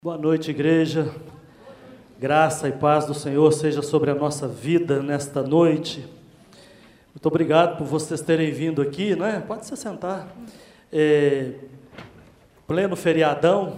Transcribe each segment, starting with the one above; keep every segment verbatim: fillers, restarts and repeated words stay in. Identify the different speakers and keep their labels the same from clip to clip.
Speaker 1: Boa noite, igreja. Graça e paz do Senhor seja sobre a nossa vida nesta noite. Muito obrigado por vocês terem vindo aqui, né? Pode se sentar. É, pleno feriadão,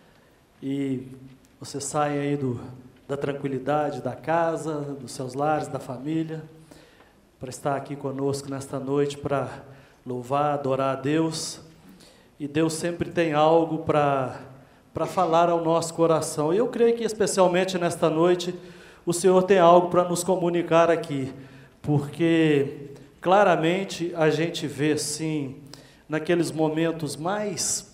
Speaker 1: e vocês saem aí do, da tranquilidade da casa, dos seus lares, da família, para estar aqui conosco nesta noite, para louvar, adorar a Deus. E Deus sempre tem algo para... para falar ao nosso coração. E eu creio que, especialmente nesta noite, o Senhor tem algo para nos comunicar aqui, porque claramente a gente vê, sim, naqueles momentos mais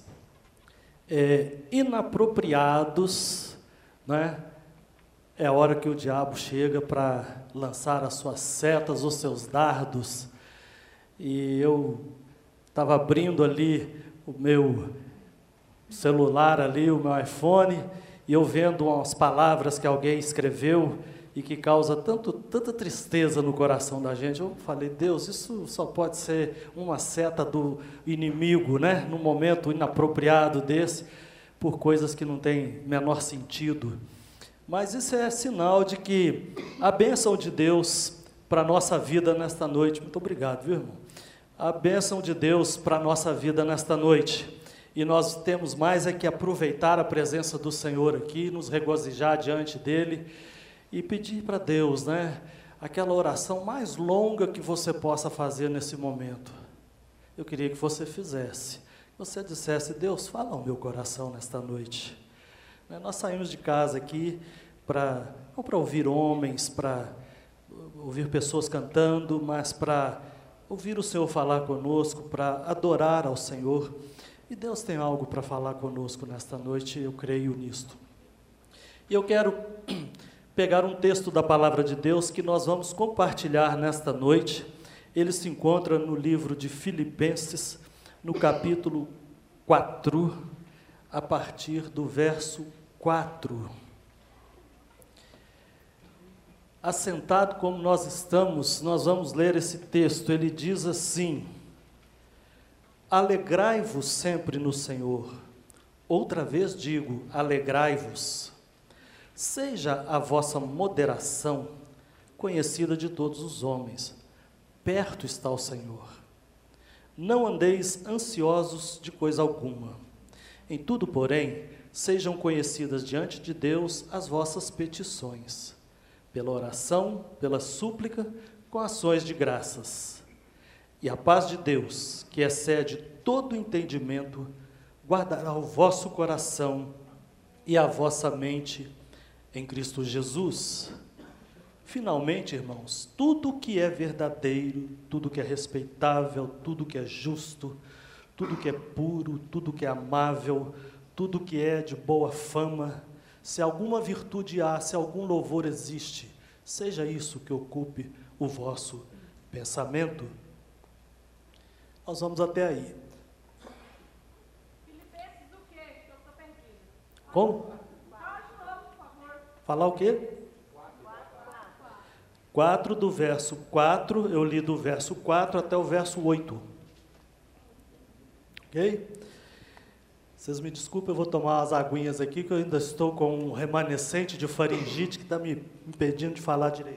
Speaker 1: é, inapropriados, né? É a hora que o diabo chega para lançar as suas setas, os seus dardos. E eu estava abrindo ali o meu celular ali, o meu iPhone, e eu vendo umas palavras que alguém escreveu e que causa tanto, tanta tristeza no coração da gente. Eu falei, Deus, isso só pode ser uma seta do inimigo, né? Num momento inapropriado desse, por coisas que não têm menor sentido. Mas isso é sinal de que a bênção de Deus para a nossa vida nesta noite, muito obrigado, viu, irmão? A bênção de Deus para a nossa vida nesta noite. E nós temos mais é que aproveitar a presença do Senhor aqui, nos regozijar diante dEle e pedir para Deus, né, aquela oração mais longa que você possa fazer nesse momento. Eu queria que você fizesse. Você dissesse, Deus, fala ao meu coração nesta noite. Nós saímos de casa aqui para, não para ouvir homens, para ouvir pessoas cantando, mas para ouvir o Senhor falar conosco, para adorar ao Senhor. E Deus tem algo para falar conosco nesta noite, eu creio nisto. E eu quero pegar um texto da Palavra de Deus que nós vamos compartilhar nesta noite. Ele se encontra no livro de Filipenses, no capítulo quatro, a partir do verso quatro. Assentado como nós estamos, nós vamos ler esse texto. Ele diz assim: alegrai-vos sempre no Senhor. Outra vez digo, alegrai-vos. Seja a vossa moderação conhecida de todos os homens. Perto está o Senhor. Não andeis ansiosos de coisa alguma. Em tudo, porém, sejam conhecidas diante de Deus as vossas petições, pela oração, pela súplica, com ações de graças. E a paz de Deus, que excede todo entendimento, guardará o vosso coração e a vossa mente em Cristo Jesus. Finalmente, irmãos, tudo que é verdadeiro, tudo que é respeitável, tudo que é justo, tudo que é puro, tudo que é amável, tudo que é de boa fama, se alguma virtude há, se algum louvor existe, seja isso que ocupe o vosso pensamento. Nós vamos até aí.
Speaker 2: Filipenses o quê? Que eu estou perdido.
Speaker 1: Como?
Speaker 2: Fala de novo, por favor.
Speaker 1: Falar o quê? quatro do verso quatro, eu li do verso quatro até o verso oito. Ok? Vocês me desculpem, eu vou tomar umas aguinhas aqui, que eu ainda estou com um remanescente de faringite que está me impedindo de falar direito.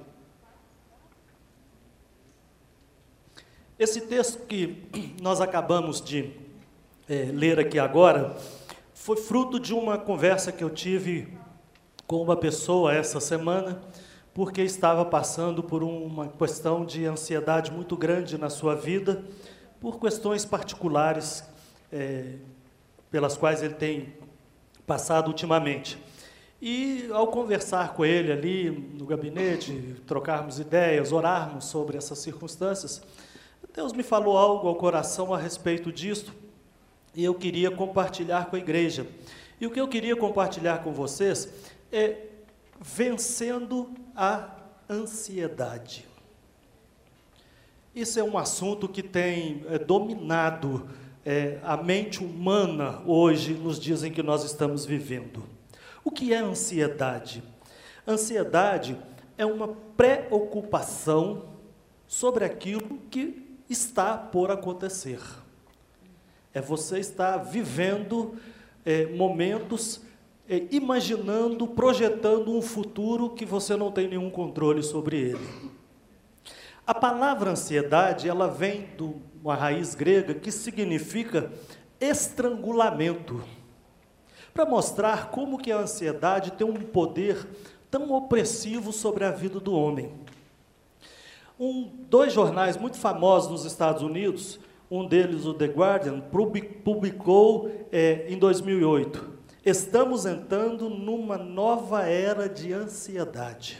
Speaker 1: Esse texto que nós acabamos de é, ler aqui agora, foi fruto de uma conversa que eu tive com uma pessoa essa semana, porque estava passando por uma questão de ansiedade muito grande na sua vida, por questões particulares é, pelas quais ele tem passado ultimamente. E ao conversar com ele ali no gabinete, trocarmos ideias, orarmos sobre essas circunstâncias, Deus me falou algo ao coração a respeito disso, e eu queria compartilhar com a igreja. E o que eu queria compartilhar com vocês é vencendo a ansiedade. Isso é um assunto que tem é, dominado é, a mente humana hoje, nos dias em que nós estamos vivendo. O que é ansiedade? Ansiedade é uma preocupação sobre aquilo que está por acontecer. É você estar vivendo é, momentos é, imaginando, projetando um futuro que você não tem nenhum controle sobre ele. A palavra ansiedade, ela vem de uma raiz grega que significa estrangulamento, para mostrar como que a ansiedade tem um poder tão opressivo sobre a vida do homem. Um, dois jornais muito famosos nos Estados Unidos, um deles, o The Guardian, publicou é, em dois mil e oito, estamos entrando numa nova era de ansiedade.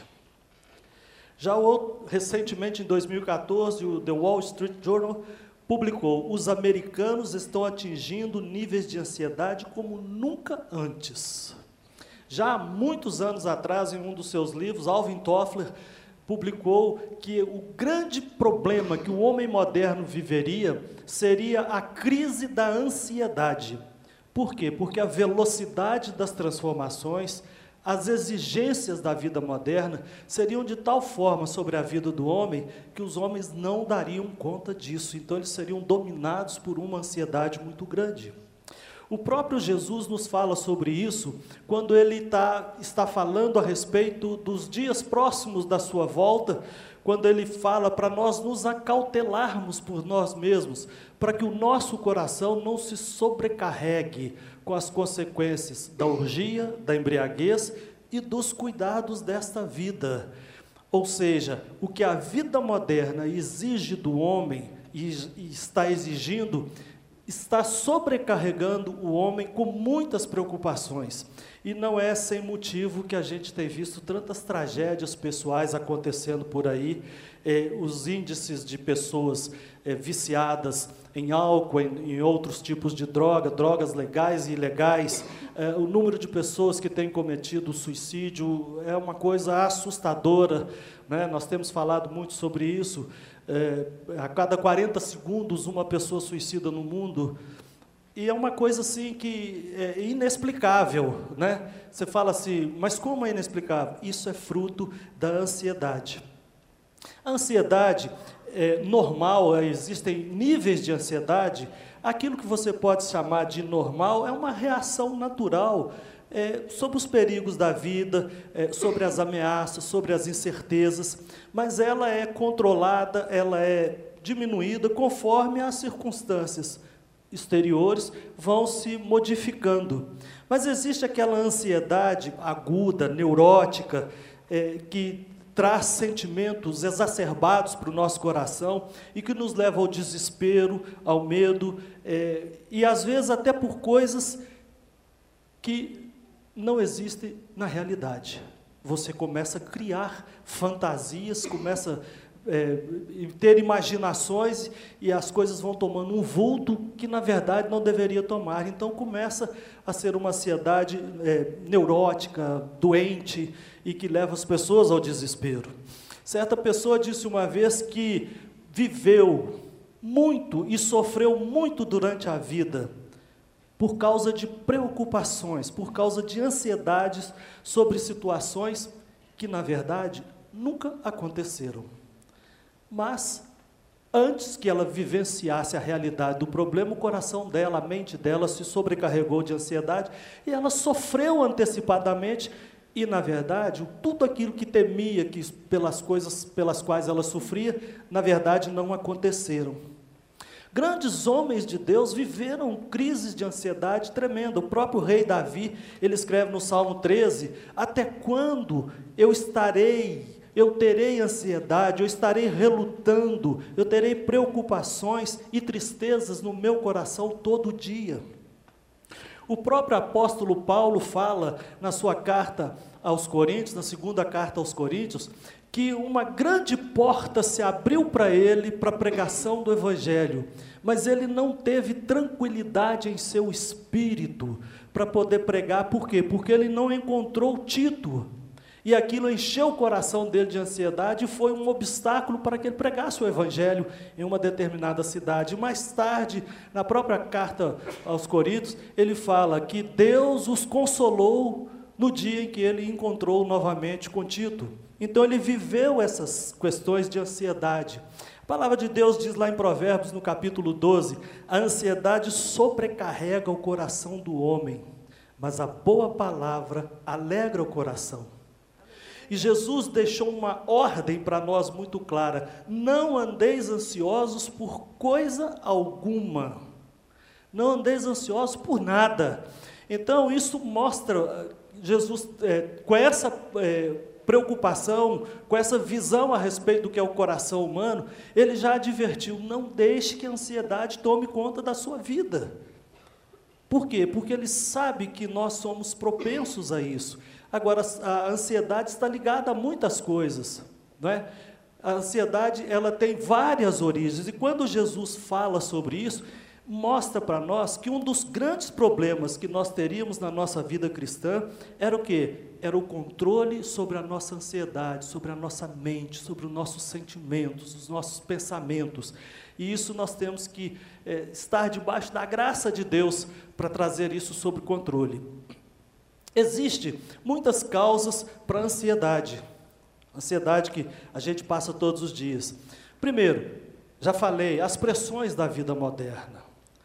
Speaker 1: Já o, recentemente, em dois mil e quatorze, o The Wall Street Journal publicou, os americanos estão atingindo níveis de ansiedade como nunca antes. Já há muitos anos atrás, em um dos seus livros, Alvin Toffler publicou que o grande problema que o homem moderno viveria seria a crise da ansiedade. Por quê? Porque a velocidade das transformações, as exigências da vida moderna seriam de tal forma sobre a vida do homem que os homens não dariam conta disso. Então, eles seriam dominados por uma ansiedade muito grande. O próprio Jesus nos fala sobre isso quando ele tá, está falando a respeito dos dias próximos da sua volta, quando ele fala para nós nos acautelarmos por nós mesmos, para que o nosso coração não se sobrecarregue com as consequências da orgia, da embriaguez e dos cuidados desta vida. Ou seja, o que a vida moderna exige do homem e, e está exigindo, está sobrecarregando o homem com muitas preocupações. E não é sem motivo que a gente tem visto tantas tragédias pessoais acontecendo por aí, eh, os índices de pessoas eh, viciadas em álcool, em, em outros tipos de droga, drogas legais e ilegais, eh, o número de pessoas que têm cometido suicídio é uma coisa assustadora, né? Nós temos falado muito sobre isso. É, a cada quarenta segundos uma pessoa suicida no mundo, e é uma coisa assim que é inexplicável, né? Você fala assim, mas como é inexplicável? Isso é fruto da ansiedade. A ansiedade é normal, existem níveis de ansiedade. Aquilo que você pode chamar de normal é uma reação natural É, sobre os perigos da vida, é, sobre as ameaças, sobre as incertezas, mas ela é controlada, ela é diminuída conforme as circunstâncias exteriores vão se modificando. Mas existe aquela ansiedade aguda, neurótica, é, que traz sentimentos exacerbados para o nosso coração e que nos leva ao desespero, ao medo, é, e às vezes até por coisas que não existe na realidade. Você começa a criar fantasias, começa a é, ter imaginações e as coisas vão tomando um vulto que, na verdade, não deveria tomar. Então, começa a ser uma ansiedade é, neurótica, doente e que leva as pessoas ao desespero. Certa pessoa disse uma vez que viveu muito e sofreu muito durante a vida por causa de preocupações, por causa de ansiedades sobre situações que, na verdade, nunca aconteceram. Mas, antes que ela vivenciasse a realidade do problema, o coração dela, a mente dela se sobrecarregou de ansiedade e ela sofreu antecipadamente e, na verdade, tudo aquilo que temia, que pelas coisas pelas quais ela sofria, na verdade, não aconteceram. Grandes homens de Deus viveram crises de ansiedade tremenda. O próprio rei Davi, ele escreve no Salmo treze, até quando eu estarei, eu terei ansiedade, eu estarei relutando, eu terei preocupações e tristezas no meu coração todo dia. O próprio apóstolo Paulo fala na sua carta aos Coríntios, na segunda carta aos Coríntios, que uma grande porta se abriu para ele, para a pregação do Evangelho, mas ele não teve tranquilidade em seu espírito para poder pregar. Por quê? Porque ele não encontrou Tito, e aquilo encheu o coração dele de ansiedade e foi um obstáculo para que ele pregasse o Evangelho em uma determinada cidade. Mais tarde, na própria carta aos Coríntios, ele fala que Deus os consolou no dia em que ele encontrou novamente com Tito. Então, ele viveu essas questões de ansiedade. A palavra de Deus diz lá em Provérbios, no capítulo doze, a ansiedade sobrecarrega o coração do homem, mas a boa palavra alegra o coração. E Jesus deixou uma ordem para nós muito clara: não andeis ansiosos por coisa alguma. Não andeis ansiosos por nada. Então, isso mostra, Jesus, é, com essa é, preocupação, com essa visão a respeito do que é o coração humano, ele já advertiu: não deixe que a ansiedade tome conta da sua vida. Por quê? Porque ele sabe que nós somos propensos a isso. Agora, a ansiedade está ligada a muitas coisas, não é? A ansiedade, ela tem várias origens, e quando Jesus fala sobre isso, mostra para nós que um dos grandes problemas que nós teríamos na nossa vida cristã era o quê? Era o controle sobre a nossa ansiedade, sobre a nossa mente, sobre os nossos sentimentos, os nossos pensamentos. E isso nós temos que é, estar debaixo da graça de Deus para trazer isso sob controle. Existem muitas causas para a ansiedade, ansiedade que a gente passa todos os dias. Primeiro, já falei, as pressões da vida moderna.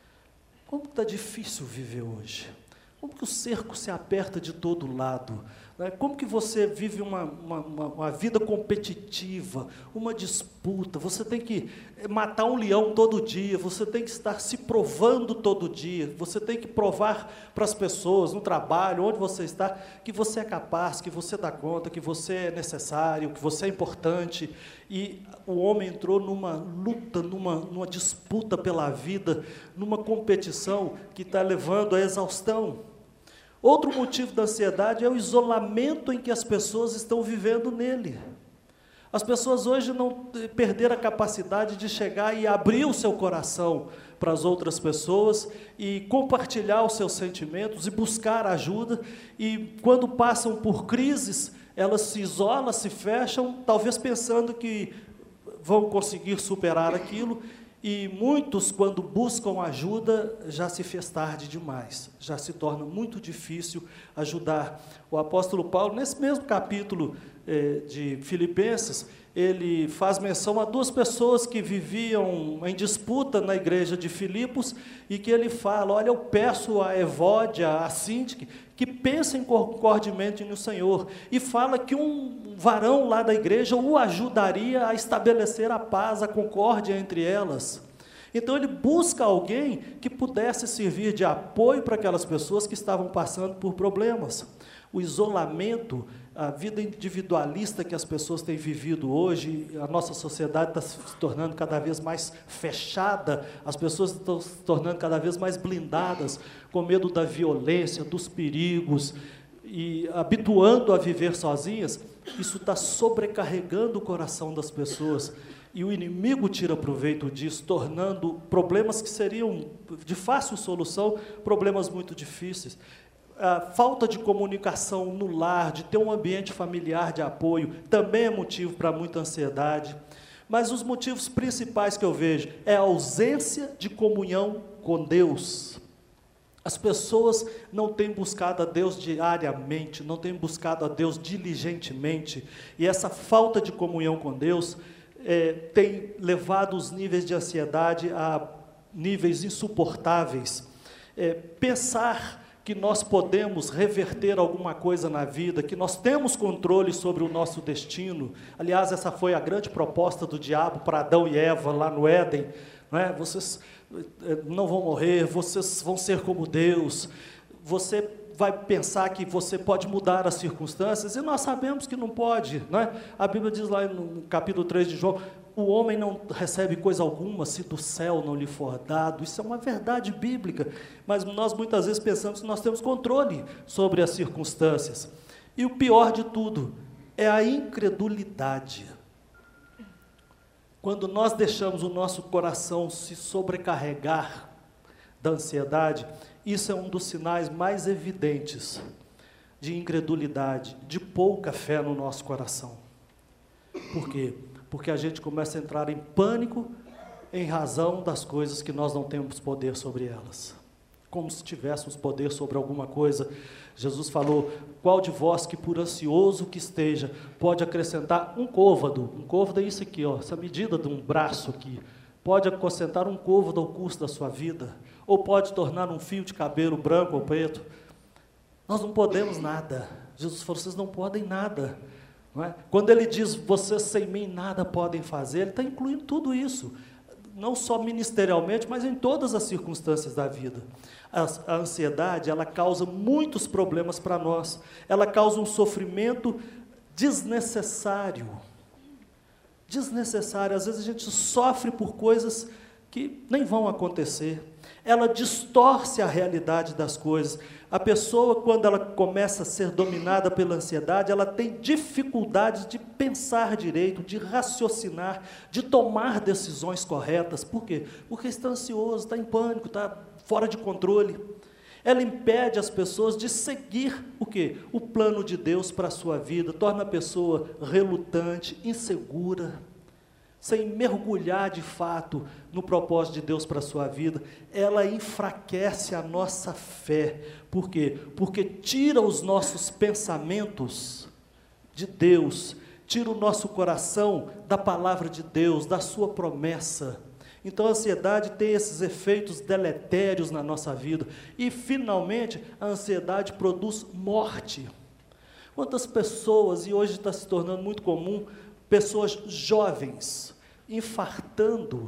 Speaker 1: Como está difícil viver hoje? Como que o cerco se aperta de todo lado? Como que você vive uma, uma, uma vida competitiva, uma disputa? Você tem que matar um leão todo dia, você tem que estar se provando todo dia, você tem que provar para as pessoas, no trabalho, onde você está, que você é capaz, que você dá conta, que você é necessário, que você é importante. E o homem entrou numa luta, numa, numa disputa pela vida, numa competição que está levando à exaustão. Outro motivo da ansiedade é o isolamento em que as pessoas estão vivendo nele. As pessoas hoje não perderam a capacidade de chegar e abrir o seu coração para as outras pessoas e compartilhar os seus sentimentos e buscar ajuda. E quando passam por crises, elas se isolam, se fecham, talvez pensando que vão conseguir superar aquilo. E muitos, quando buscam ajuda, já se fez tarde demais, já se torna muito difícil ajudar. O apóstolo Paulo, nesse mesmo capítulo eh, de Filipenses, ele faz menção a duas pessoas que viviam em disputa na igreja de Filipos, e que ele fala: olha, eu peço a Evódia, a Síntique, que pensem concordemente no Senhor, e fala que um varão lá da igreja o ajudaria a estabelecer a paz, a concórdia entre elas. Então ele busca alguém que pudesse servir de apoio para aquelas pessoas que estavam passando por problemas. O isolamento, a vida individualista que as pessoas têm vivido hoje, a nossa sociedade está se tornando cada vez mais fechada, as pessoas estão se tornando cada vez mais blindadas, com medo da violência, dos perigos, e habituando a viver sozinhas. Isso está sobrecarregando o coração das pessoas, e o inimigo tira proveito disso, tornando problemas que seriam de fácil solução, problemas muito difíceis. A falta de comunicação no lar, de ter um ambiente familiar de apoio, também é motivo para muita ansiedade. Mas os motivos principais que eu vejo é a ausência de comunhão com Deus. As pessoas não têm buscado a Deus diariamente, não têm buscado a Deus diligentemente, e essa falta de comunhão com Deus é, tem levado os níveis de ansiedade a níveis insuportáveis. É, pensar que nós podemos reverter alguma coisa na vida, que nós temos controle sobre o nosso destino. Aliás, essa foi a grande proposta do diabo para Adão e Eva lá no Éden, não é? Vocês não vão morrer, vocês vão ser como Deus, você vai pensar que você pode mudar as circunstâncias, e nós sabemos que não pode, não é? A Bíblia diz lá no capítulo três de João: o homem não recebe coisa alguma se do céu não lhe for dado. Isso é uma verdade bíblica, mas nós muitas vezes pensamos que nós temos controle sobre as circunstâncias. E o pior de tudo é a incredulidade. Quando nós deixamos o nosso coração se sobrecarregar da ansiedade, isso é um dos sinais mais evidentes de incredulidade, de pouca fé no nosso coração. Por quê? Porque a gente começa a entrar em pânico em razão das coisas que nós não temos poder sobre elas. Como se tivéssemos poder sobre alguma coisa. Jesus falou: qual de vós que por ansioso que esteja, pode acrescentar um côvado? Um côvado é isso aqui, ó, essa medida de um braço aqui. Pode acrescentar um côvado ao curso da sua vida? Ou pode tornar um fio de cabelo branco ou preto? Nós não podemos nada. Jesus falou, vocês não podem nada. Não é? Quando ele diz, vocês sem mim nada podem fazer, ele está incluindo tudo isso. Não só ministerialmente, mas em todas as circunstâncias da vida. A, a ansiedade, ela causa muitos problemas para nós. Ela causa um sofrimento desnecessário. Desnecessário. Às vezes a gente sofre por coisas que nem vão acontecer. Ela distorce a realidade das coisas. A pessoa, quando ela começa a ser dominada pela ansiedade, ela tem dificuldade de pensar direito, de raciocinar, de tomar decisões corretas. Por quê? Porque está ansioso, está em pânico, está fora de controle. Ela impede as pessoas de seguir o quê? O plano de Deus para a sua vida, torna a pessoa relutante, insegura, sem mergulhar de fato no propósito de Deus para a sua vida. Ela enfraquece a nossa fé. Por quê? Porque tira os nossos pensamentos de Deus, tira o nosso coração da palavra de Deus, da sua promessa. Então a ansiedade tem esses efeitos deletérios na nossa vida. E finalmente a ansiedade produz morte. Quantas pessoas, e hoje está se tornando muito comum, pessoas jovens infartando.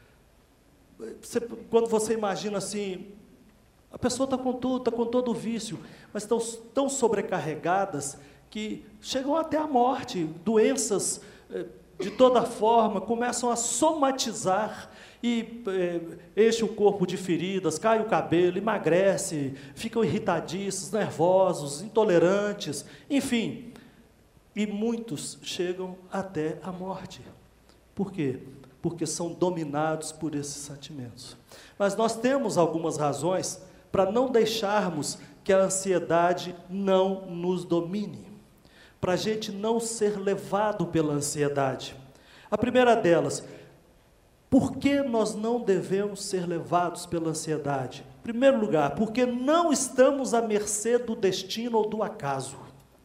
Speaker 1: Você, quando você imagina assim, a pessoa está com tudo, está com todo o vício, mas estão tão sobrecarregadas que chegam até a morte, doenças eh, de toda forma, começam a somatizar e eh, enche o corpo de feridas, cai o cabelo, emagrece, ficam irritadiços, nervosos, intolerantes, enfim. E muitos chegam até a morte. Por quê? Porque são dominados por esses sentimentos. Mas nós temos algumas razões para não deixarmos que a ansiedade não nos domine, para a gente não ser levado pela ansiedade. A primeira delas, por que nós não devemos ser levados pela ansiedade? Em primeiro lugar, porque não estamos à mercê do destino ou do acaso.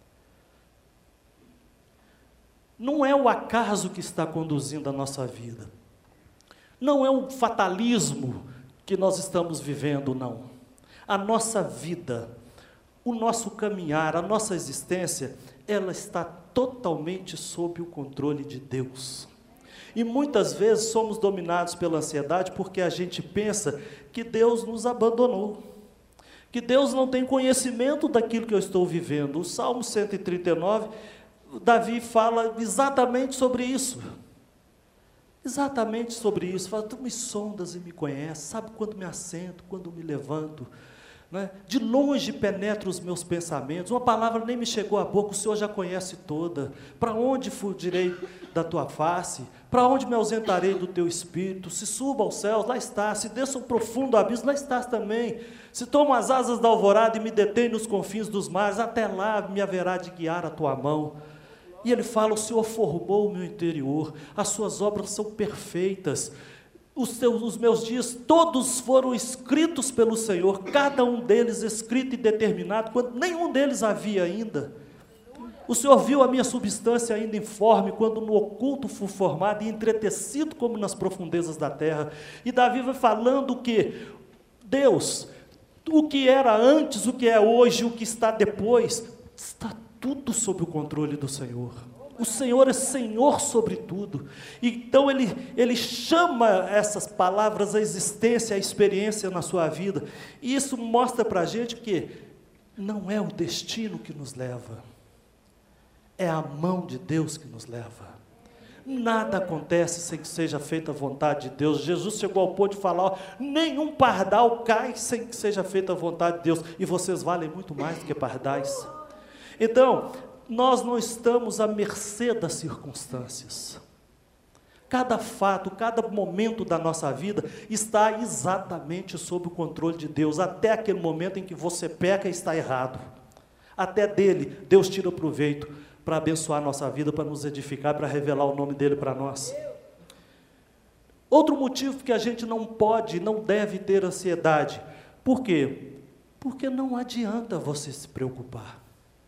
Speaker 1: Não é o acaso que está conduzindo a nossa vida. Não é um fatalismo que nós estamos vivendo, não. A nossa vida, o nosso caminhar, a nossa existência, ela está totalmente sob o controle de Deus. E muitas vezes somos dominados pela ansiedade porque a gente pensa que Deus nos abandonou, que Deus não tem conhecimento daquilo que eu estou vivendo. O Salmo cento e trinta e nove, Davi fala exatamente sobre isso. Exatamente sobre isso. Fala, tu me sondas e me conheces, sabe quando me assento, quando me levanto. Né? De longe penetra os meus pensamentos, uma palavra nem me chegou à boca, o Senhor já conhece toda. Para onde fugirei da tua face? Para onde me ausentarei do teu espírito? Se suba aos céus, lá estás. Se desça um profundo abismo, lá estás também. Se tomo as asas da alvorada e me detém nos confins dos mares, até lá me haverá de guiar a tua mão. E ele fala, o Senhor formou o meu interior, as suas obras são perfeitas. Os, seus, os meus dias todos foram escritos pelo Senhor, cada um deles escrito e determinado, quando nenhum deles havia ainda. O Senhor viu a minha substância ainda informe, quando no oculto fui formado e entretecido como nas profundezas da terra. E Davi vai falando que Deus, o que era antes, o que é hoje, o que está depois, está tudo sob o controle do Senhor. O Senhor é Senhor sobre tudo. Então Ele, Ele chama essas palavras à existência, à experiência na sua vida. E isso mostra para a gente que não é o destino que nos leva, é a mão de Deus que nos leva. Nada acontece sem que seja feita a vontade de Deus. Jesus chegou ao ponto de falar, ó, nenhum pardal cai sem que seja feita a vontade de Deus. E vocês valem muito mais do que pardais. Então, nós não estamos à mercê das circunstâncias. Cada fato, cada momento da nossa vida está exatamente sob o controle de Deus, até aquele momento em que você peca e está errado. Até dele, Deus tira proveito para abençoar a nossa vida, para nos edificar, para revelar o nome dele para nós. Outro motivo que a gente não pode, não deve ter ansiedade. Por quê? Porque não adianta você se preocupar.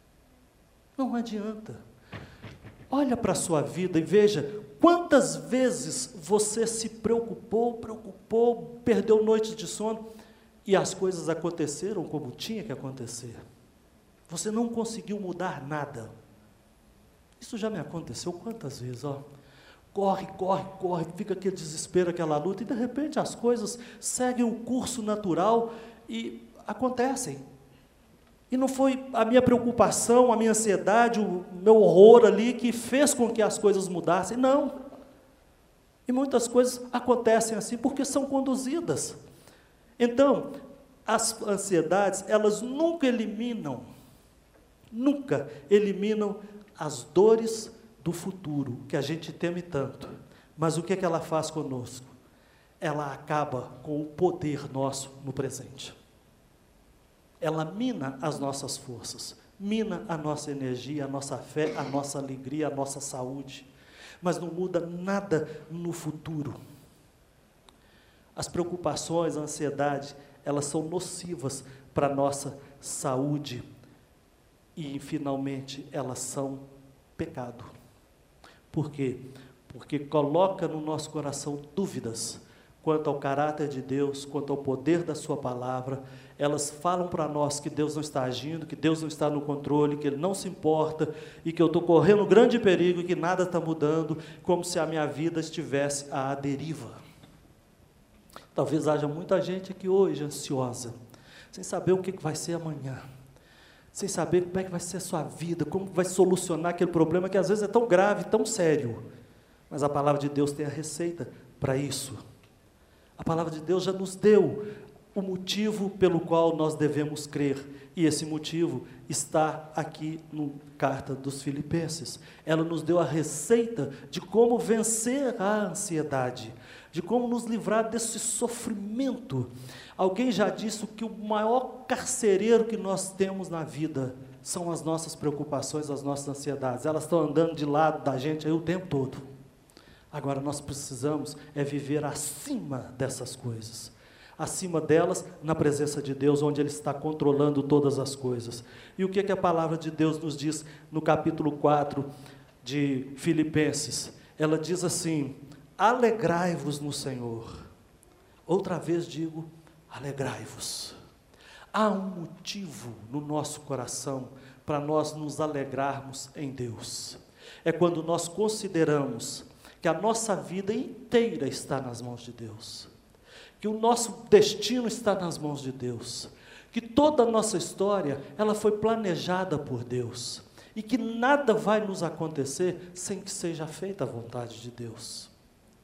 Speaker 1: Não adianta. Olha para a sua vida e veja quantas vezes você se preocupou, preocupou, perdeu noites de sono e as coisas aconteceram como tinha que acontecer. Você não conseguiu mudar nada. Isso já me aconteceu quantas vezes, ó. Corre, corre, corre, fica aquele desespero, aquela luta, e de repente as coisas seguem o curso natural e acontecem. E não foi a minha preocupação, a minha ansiedade, o meu horror ali que fez com que as coisas mudassem, não. E muitas coisas acontecem assim porque são conduzidas. Então, as ansiedades, elas nunca eliminam, nunca eliminam as dores do futuro, que a gente teme tanto. Mas o que é que ela faz conosco? Ela acaba com o poder nosso no presente. Ela mina as nossas forças, mina a nossa energia, a nossa fé, a nossa alegria, a nossa saúde, mas não muda nada no futuro. As preocupações, a ansiedade, elas são nocivas para a nossa saúde e, finalmente, elas são pecado. Por quê? Porque coloca no nosso coração dúvidas quanto ao caráter de Deus, quanto ao poder da sua palavra. Elas falam para nós que Deus não está agindo, que Deus não está no controle, que Ele não se importa, e que eu estou correndo grande perigo, e que nada está mudando, como se a minha vida estivesse à deriva. Talvez haja muita gente aqui hoje ansiosa, sem saber o que vai ser amanhã, sem saber como é que vai ser a sua vida, como vai solucionar aquele problema que às vezes é tão grave, tão sério. Mas a palavra de Deus tem a receita para isso. A palavra de Deus já nos deu o motivo pelo qual nós devemos crer, e esse motivo está aqui na carta dos Filipenses. Ela nos deu a receita de como vencer a ansiedade, de como nos livrar desse sofrimento. Alguém já disse que o maior carcereiro que nós temos na vida são as nossas preocupações, as nossas ansiedades. Elas estão andando de lado da gente aí o tempo todo. Agora nós precisamos é viver acima dessas coisas, acima delas, na presença de Deus, onde Ele está controlando todas as coisas. E o que é que a palavra de Deus nos diz no capítulo quatro de Filipenses? Ela diz assim: alegrai-vos no Senhor. Outra vez digo, alegrai-vos. Há um motivo no nosso coração para nós nos alegrarmos em Deus. É quando nós consideramos que a nossa vida inteira está nas mãos de Deus, que o nosso destino está nas mãos de Deus, que toda a nossa história, ela foi planejada por Deus, e que nada vai nos acontecer sem que seja feita a vontade de Deus.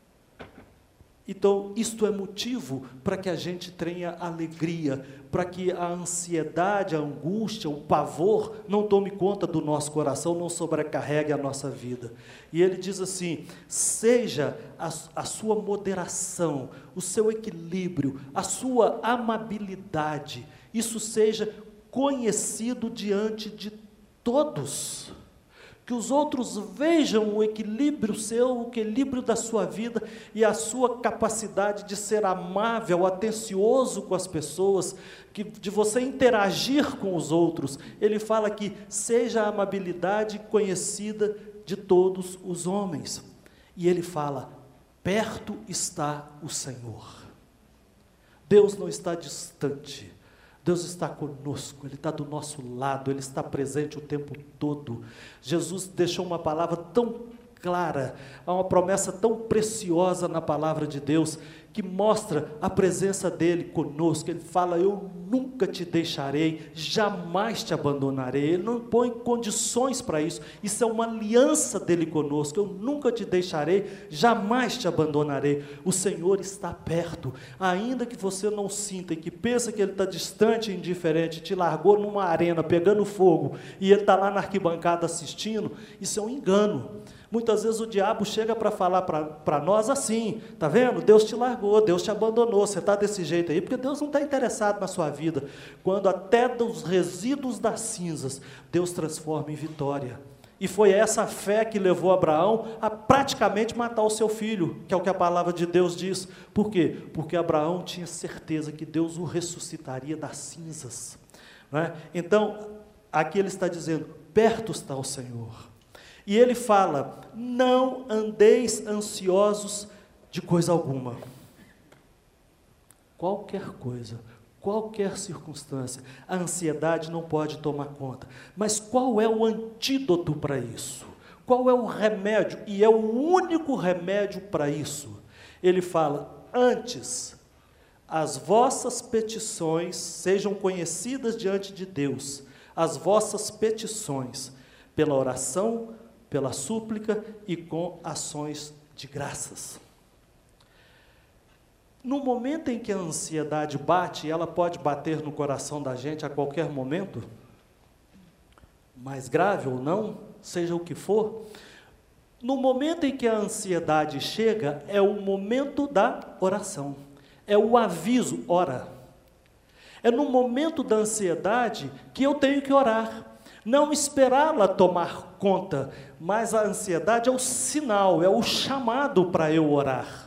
Speaker 1: Então, isto é motivo para que a gente tenha alegria, para que a ansiedade, a angústia, o pavor não tome conta do nosso coração, não sobrecarregue a nossa vida. E ele diz assim: seja a, a sua moderação, o seu equilíbrio, a sua amabilidade, isso seja conhecido diante de todos. Que os outros vejam o equilíbrio seu, o equilíbrio da sua vida e a sua capacidade de ser amável, atencioso com as pessoas, que, de você interagir com os outros. Ele fala que seja a amabilidade conhecida de todos os homens. E ele fala: perto está o Senhor. Deus não está distante. Deus está conosco, Ele está do nosso lado, Ele está presente o tempo todo. Jesus deixou uma palavra tão clara, há uma promessa tão preciosa na palavra de Deus, que mostra a presença dEle conosco. Ele fala: eu nunca te deixarei, jamais te abandonarei. Ele não põe condições para isso, isso é uma aliança dEle conosco. Eu nunca te deixarei, jamais te abandonarei. O Senhor está perto, ainda que você não sinta e que pensa que Ele está distante e indiferente, te largou numa arena pegando fogo, e Ele está lá na arquibancada assistindo. Isso é um engano. Muitas vezes o diabo chega para falar para nós assim: está vendo? Deus te largou, Deus te abandonou, você está desse jeito aí, porque Deus não está interessado na sua vida. Quando até dos resíduos das cinzas, Deus transforma em vitória. E foi essa fé que levou Abraão a praticamente matar o seu filho, que é o que a palavra de Deus diz. Por quê? Porque Abraão tinha certeza que Deus o ressuscitaria das cinzas, não é? Então, aqui ele está dizendo: perto está o Senhor. E ele fala: não andeis ansiosos de coisa alguma. Qualquer coisa, Qualquer circunstância, a ansiedade não pode tomar conta. Mas qual é o antídoto para isso? Qual é o remédio? E é o único remédio para isso. Ele fala, antes, as vossas petições sejam conhecidas diante de Deus, as vossas petições, pela oração, pela súplica e com ações de graças. No momento em que a ansiedade bate, ela pode bater no coração da gente a qualquer momento, mais grave ou não, seja o que for. No momento em que a ansiedade chega, é o momento da oração, é o aviso, ora. É no momento da ansiedade que eu tenho que orar, não esperá-la tomar conta, mas a ansiedade é o sinal, é o chamado para eu orar.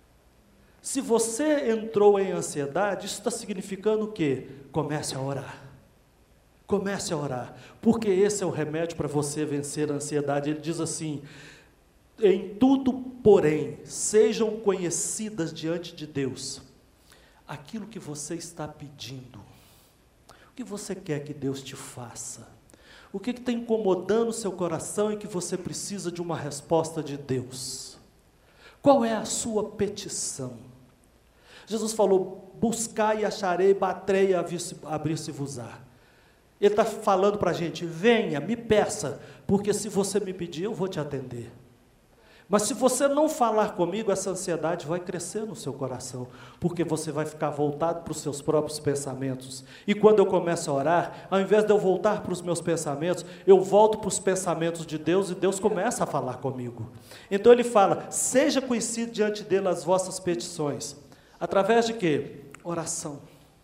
Speaker 1: Se você entrou em ansiedade, isso está significando o quê? Comece a orar. Comece a orar, porque esse é o remédio para você vencer a ansiedade. Ele diz assim, em tudo, porém, sejam conhecidas diante de Deus aquilo que você está pedindo. O que você quer que Deus te faça? O que está incomodando o seu coração e que você precisa de uma resposta de Deus? Qual é a sua petição? Jesus falou, buscai e acharei, batrei e abrir-se-vos-á. Ele está falando para a gente, venha, me peça, porque se você me pedir, eu vou te atender. Mas se você não falar comigo, essa ansiedade vai crescer no seu coração, porque você vai ficar voltado para os seus próprios pensamentos. E quando eu começo a orar, ao invés de eu voltar para os meus pensamentos, eu volto para os pensamentos de Deus e Deus começa a falar comigo. Então ele fala, seja conhecido diante dele as vossas petições. Através de quê? Oração.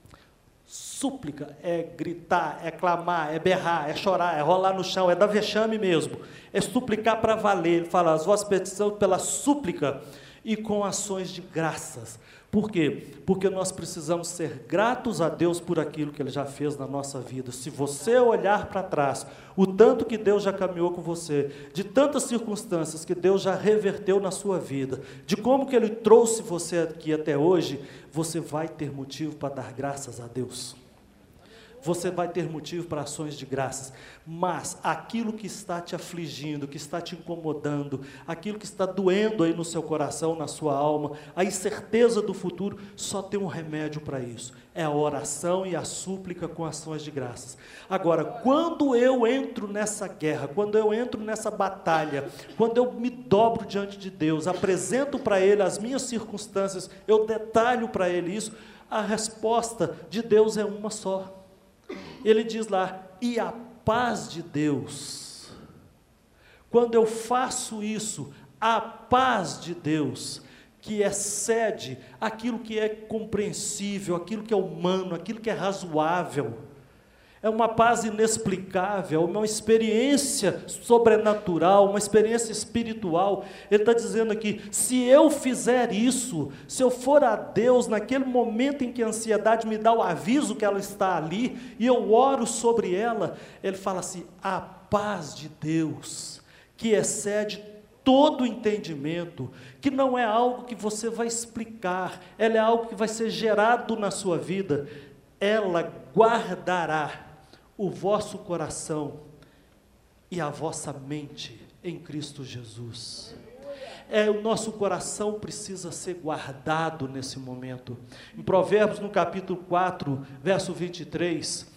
Speaker 1: Súplica é gritar, é clamar, é berrar, é chorar, é rolar no chão, é dar vexame mesmo, é suplicar para valer. Ele fala, as vossas petições pela súplica e com ações de graças. Por quê? Porque nós precisamos ser gratos a Deus por aquilo que Ele já fez na nossa vida. Se você olhar para trás, o tanto que Deus já caminhou com você, de tantas circunstâncias que Deus já reverteu na sua vida, de como que Ele trouxe você aqui até hoje, você vai ter motivo para dar graças a Deus. Você vai ter motivo para ações de graças, mas aquilo que está te afligindo, que está te incomodando, aquilo que está doendo aí no seu coração, na sua alma, a incerteza do futuro, só tem um remédio para isso, é a oração e a súplica com ações de graças. Agora, quando eu entro nessa guerra, quando eu entro nessa batalha, quando eu me dobro diante de Deus, apresento para Ele as minhas circunstâncias, eu detalho para Ele isso, a resposta de Deus é uma só. Ele diz lá, e a paz de Deus. Quando eu faço isso, a paz de Deus, que excede aquilo que é compreensível, aquilo que é humano, aquilo que é razoável, é uma paz inexplicável, uma experiência sobrenatural, uma experiência espiritual. Ele está dizendo aqui, se eu fizer isso, se eu for a Deus, naquele momento em que a ansiedade me dá o aviso que ela está ali, e eu oro sobre ela, ele fala assim, a paz de Deus, que excede todo o entendimento, que não é algo que você vai explicar, ela é algo que vai ser gerado na sua vida, ela guardará o vosso coração e a vossa mente em Cristo Jesus. É, o nosso coração precisa ser guardado nesse momento. Em Provérbios, no capítulo quatro, verso vinte e três,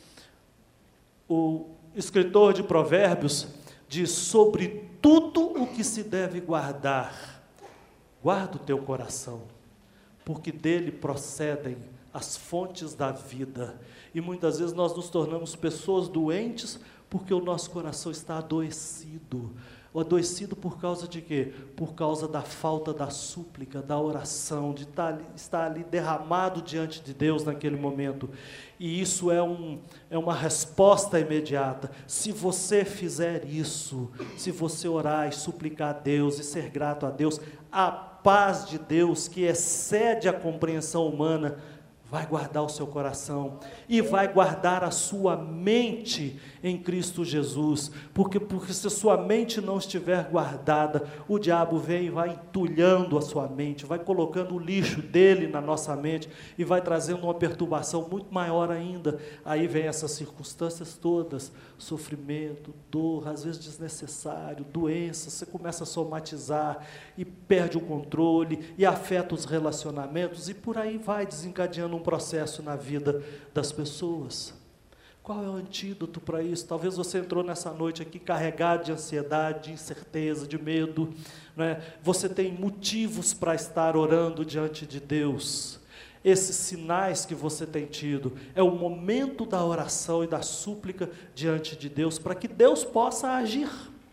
Speaker 1: o escritor de Provérbios diz, sobre tudo o que se deve guardar, guarda o teu coração, porque dele procedem as fontes da vida. E muitas vezes nós nos tornamos pessoas doentes porque o nosso coração está adoecido. Adoecido por causa de quê? Por causa da falta da súplica, da oração, de estar ali, estar ali derramado diante de Deus naquele momento. E isso é, um, é uma resposta imediata. Se você fizer isso, se você orar e suplicar a Deus e ser grato a Deus, a paz de Deus, que excede a compreensão humana, vai guardar o seu coração e vai guardar a sua mente em Cristo Jesus, porque, porque se a sua mente não estiver guardada, o diabo vem e vai entulhando a sua mente, vai colocando o lixo dele na nossa mente e vai trazendo uma perturbação muito maior ainda. Aí vem essas circunstâncias todas, sofrimento, dor, às vezes desnecessário, doença, você começa a somatizar e perde o controle e afeta os relacionamentos e por aí vai desencadeando um processo na vida das pessoas. Qual é o antídoto para isso? Talvez você entrou nessa noite aqui carregado de ansiedade, de incerteza, de medo, não é? Você tem motivos para estar orando diante de Deus. Esses sinais que você tem tido, é o momento da oração e da súplica diante de Deus, para que Deus possa agir.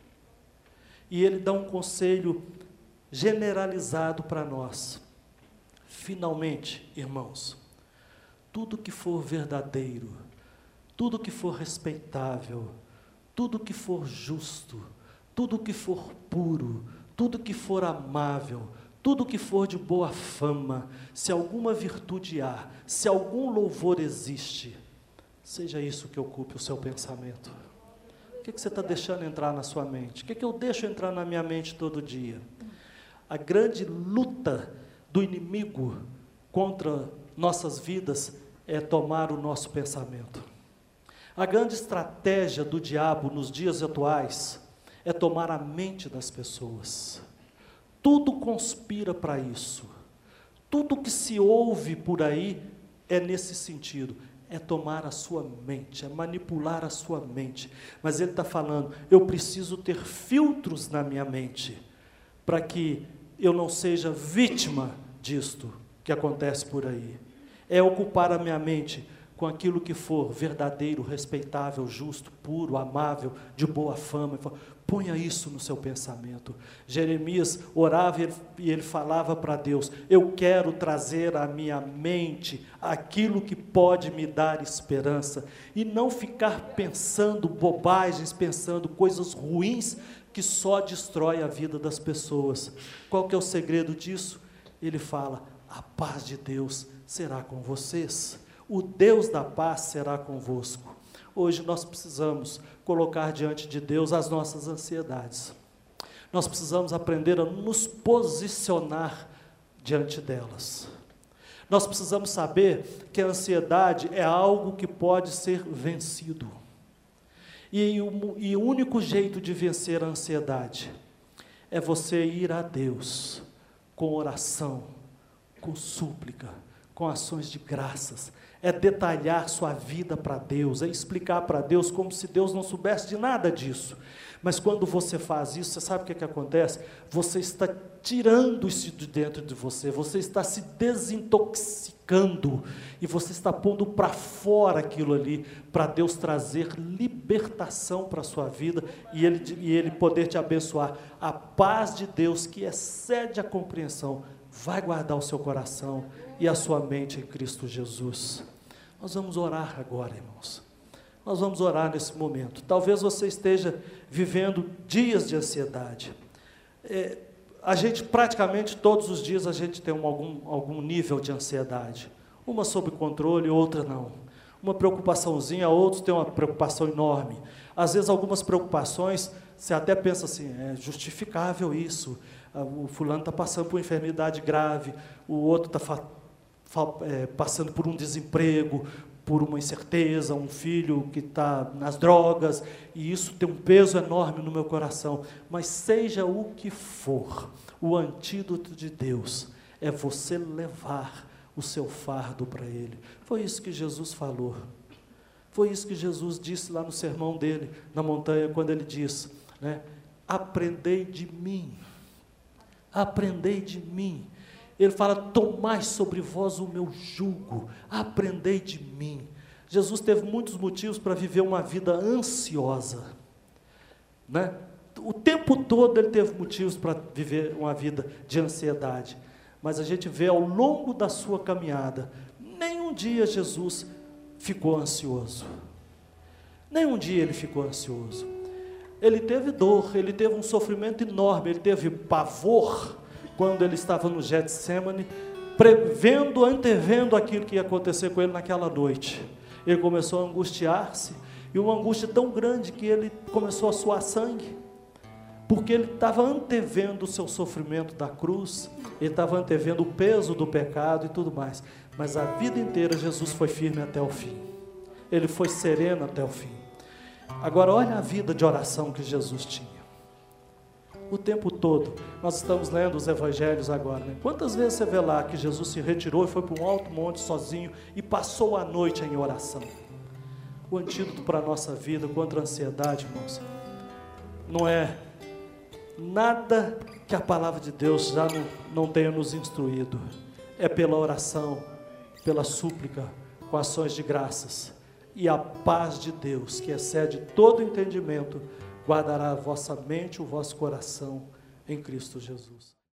Speaker 1: E Ele dá um conselho generalizado para nós. Finalmente, irmãos, tudo que for verdadeiro, tudo que for respeitável, tudo que for justo, tudo que for puro, tudo que for amável, tudo que for de boa fama, se alguma virtude há, se algum louvor existe, seja isso que ocupe o seu pensamento. O que, que você está deixando entrar na sua mente? O que, que eu deixo entrar na minha mente todo dia? A grande luta do inimigo contra nossas vidas é tomar o nosso pensamento. A grande estratégia do diabo nos dias atuais é tomar a mente das pessoas. Tudo conspira para isso. Tudo que se ouve por aí é nesse sentido, é tomar a sua mente, é manipular a sua mente. Mas ele está falando, eu preciso ter filtros na minha mente, para que eu não seja vítima disto que acontece por aí. É ocupar a minha mente com aquilo que for verdadeiro, respeitável, justo, puro, amável, de boa fama. Ponha isso no seu pensamento. Jeremias orava e ele falava para Deus, eu quero trazer à minha mente aquilo que pode me dar esperança, e não ficar pensando bobagens, pensando coisas ruins, que só destrói a vida das pessoas. Qual que é o segredo disso? Ele fala, a paz de Deus será com vocês, o Deus da paz será convosco. Hoje nós precisamos colocar diante de Deus as nossas ansiedades. Nós precisamos aprender a nos posicionar diante delas. Nós precisamos saber que a ansiedade é algo que pode ser vencido. E o, e o único jeito de vencer a ansiedade é você ir a Deus com oração, com súplica, com ações de graças, é detalhar sua vida para Deus, é explicar para Deus como se Deus não soubesse de nada disso. Mas quando você faz isso, você sabe o que, que acontece? Você está tirando isso de dentro de você, você está se desintoxicando, e você está pondo para fora aquilo ali, para Deus trazer libertação para a sua vida, e ele, e ele poder te abençoar. A paz de Deus, que excede a compreensão, vai guardar o seu coração e a sua mente em Cristo Jesus. Nós vamos orar agora, irmãos. Nós vamos orar nesse momento. Talvez você esteja vivendo dias de ansiedade. É, a gente, praticamente todos os dias, a gente tem um, algum, algum nível de ansiedade. Uma sob controle, outra não. Uma preocupaçãozinha, outros têm uma preocupação enorme. Às vezes, algumas preocupações, você até pensa assim, é justificável isso. O fulano está passando por uma enfermidade grave, o outro está é, passando por um desemprego, por uma incerteza, um filho que está nas drogas, e isso tem um peso enorme no meu coração. Mas seja o que for, o antídoto de Deus é você levar o seu fardo para Ele. Foi isso que Jesus falou. Foi isso que Jesus disse lá no sermão dele, na montanha, quando ele diz, né, aprendei de mim. Aprendei de mim. Ele fala, tomai sobre vós o meu jugo, aprendei de mim. Jesus teve muitos motivos para viver uma vida ansiosa, né? O tempo todo ele teve motivos para viver uma vida de ansiedade, mas a gente vê ao longo da sua caminhada, nenhum dia Jesus ficou ansioso, nenhum dia ele ficou ansioso. Ele teve dor, ele teve um sofrimento enorme, ele teve pavor, quando ele estava no Getsemane, prevendo, antevendo aquilo que ia acontecer com ele naquela noite. Ele começou a angustiar-se, e uma angústia tão grande que ele começou a suar sangue, porque ele estava antevendo o seu sofrimento da cruz, ele estava antevendo o peso do pecado e tudo mais. Mas a vida inteira Jesus foi firme até o fim, ele foi sereno até o fim. Agora olha a vida de oração que Jesus tinha, o tempo todo. Nós estamos lendo os evangelhos agora, né? Quantas vezes você vê lá que Jesus se retirou e foi para um alto monte sozinho e passou a noite em oração? O antídoto para a nossa vida contra a ansiedade, irmãos, não é nada que a palavra de Deus já não, não tenha nos instruído. É pela oração, pela súplica, com ações de graças. E a paz de Deus, que excede todo entendimento, guardará a vossa mente e o vosso coração em Cristo Jesus.